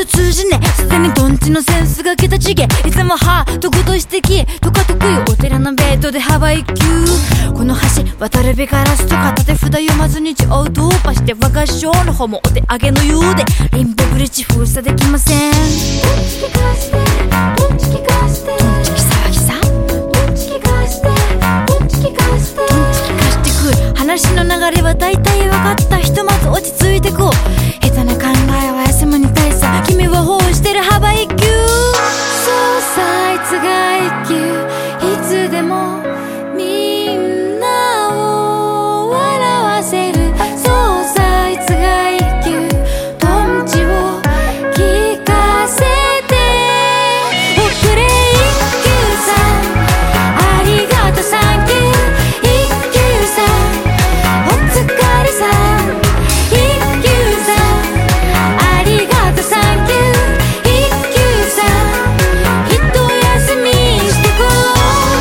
と通じねえ、すでにドンチのセンスが桁違え。いつもハートごと指摘とか得意、お寺のベッドで幅一級。この橋渡るべからすとか立て札読まずに地を突破して、我が師匠の方もお手上げのようで、リンボブリッジ封鎖できません。ドンチキかしてドンチキかして、ドンチキ騒ぎさ、ドンチキかしてドンチキかして、ドンチキかしてくる。話の流れは大体分かった。ひとまず落ち着いてこう。下手な考えは休むに大差。君は包囲してる幅一級。そうさ、あいつが一級。いつでもみんなを笑わせる。そうさ、あいつが一級。ドンチを聞かせて。遅れ一級さん、ありがとうサンキュー。一級さん、お疲れさん。一級さん、ありがとうサンキュー。一級さん、ひと休みしてこう。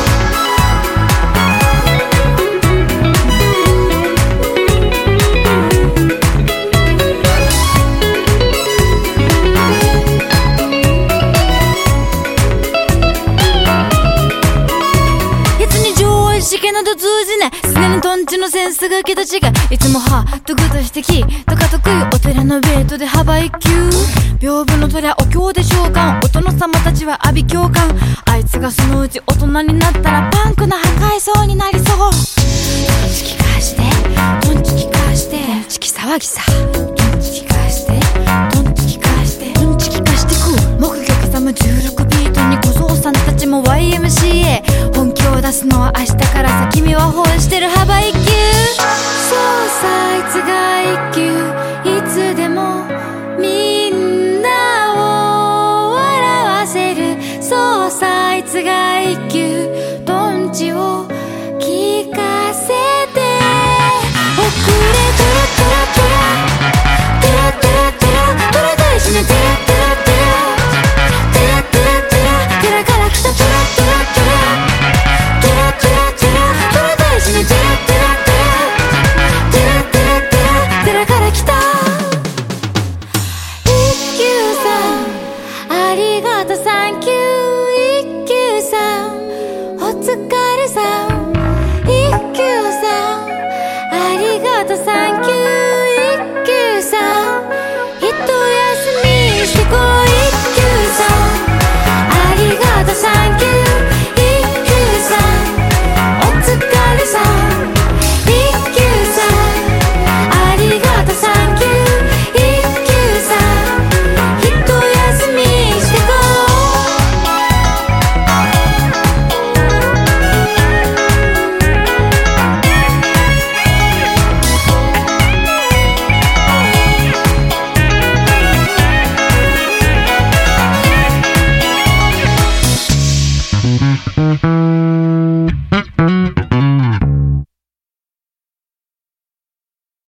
別に上位式など通じない、すでにトンチのセンスが桁違い。いつもハートグッと指摘とか得意、お寺のベッドで幅一級。屏風の虎お経で召喚、お殿様たちは阿鼻教官。あいつがそのうち大人になったらパンクな破壊そうになりそう。ドンチキかしてドンチキかして、ドンチキ騒ぎさ、ドンチキかしてドンチキかしてドンチキかしてく。目撃刻む16ビートに小僧さんたちも YMCA。 本気を出すのは明日からさ。君は包囲してる幅一級。そうさ、あいつが一級。いつでもみんなを笑わせる。そうさ、あいつが一級。ドンチを聞かせて。遅れトラトラトラトラトラトラトラ大事なトラトラトラトラトラトラトラから来たトラトラトラトラトラトラトラ大事なトラトラトラトラトラトラトラから来た。一級さん、ありがとうサンキュー。一級さん、お疲れさん。一級さん、ありがとうサンキュー。